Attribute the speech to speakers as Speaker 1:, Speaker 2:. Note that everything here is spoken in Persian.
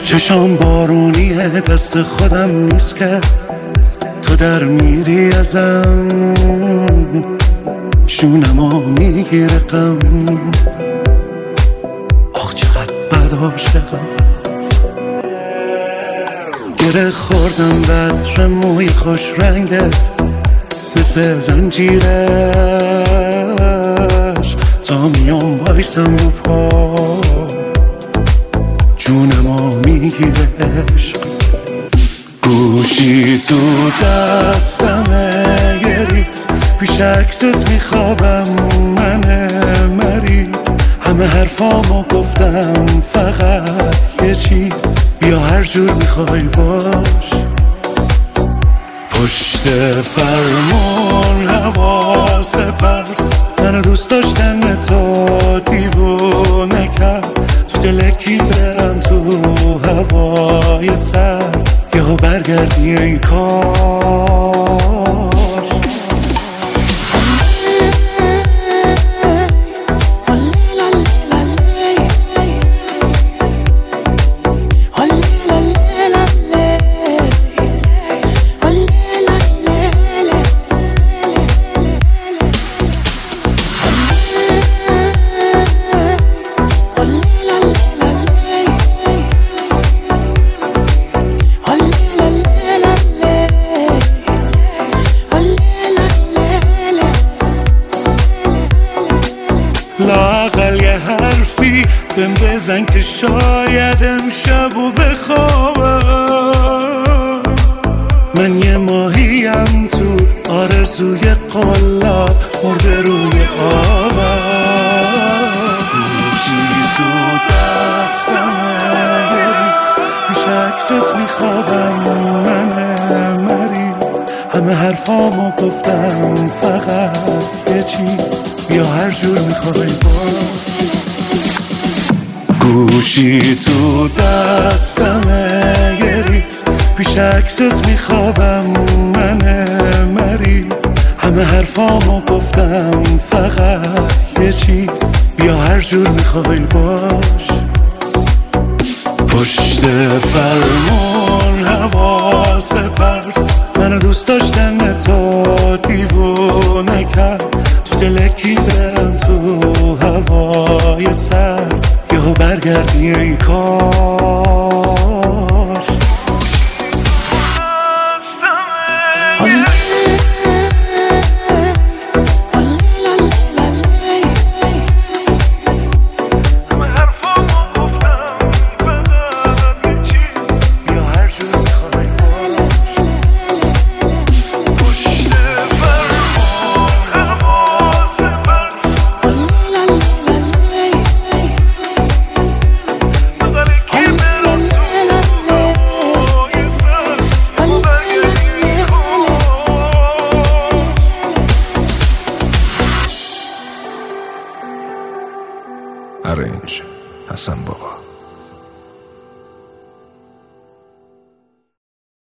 Speaker 1: چشام بارونیه، دست خودم نیست که تو در میری ازم، شونمو میگیره غم. آخ چقدر بد عاشقم، گره خوردم بطر موی خوش رنگت، مثل زنجیرش تا میام بایستم رو پا، جونمو میگیره عشق. گوشی تو دستمه یه ریز، پیش عکست میخوابم من مریض. همه حرفامو گفتم فقط یه چیز، بیا هر جور میخوای باش. پشت فرمون حواس پرت، منو دوست داشتن تو دیوونه کرد. تو دلکی برم تو هوای سرد، یهو برگردی این کار. لااقل یه حرفی بهم بزن که شاید امشبو بخوابم. من یه ماهیم تو آرزوی قلاب، مرده روی آبم. گوشی تو دستمه یه ریز، پیش عکست میخوابم من مریض. همه حرفامو گفتم فقط یه چیز، بیا هر جور میخوای باز. گوشی تو دستمه یه ریز، پیش عکست میخوابم من مریض. همه حرفامو گفتم فقط یه چیز، بیا هر جور میخوای باش. پشت فرمون حواس پرت، منو دوست داشتن تو دیوونه کرد. تو دلکی برم تو هوای سرد، یهو برگردی این کار.
Speaker 2: Arrange حسن بابا.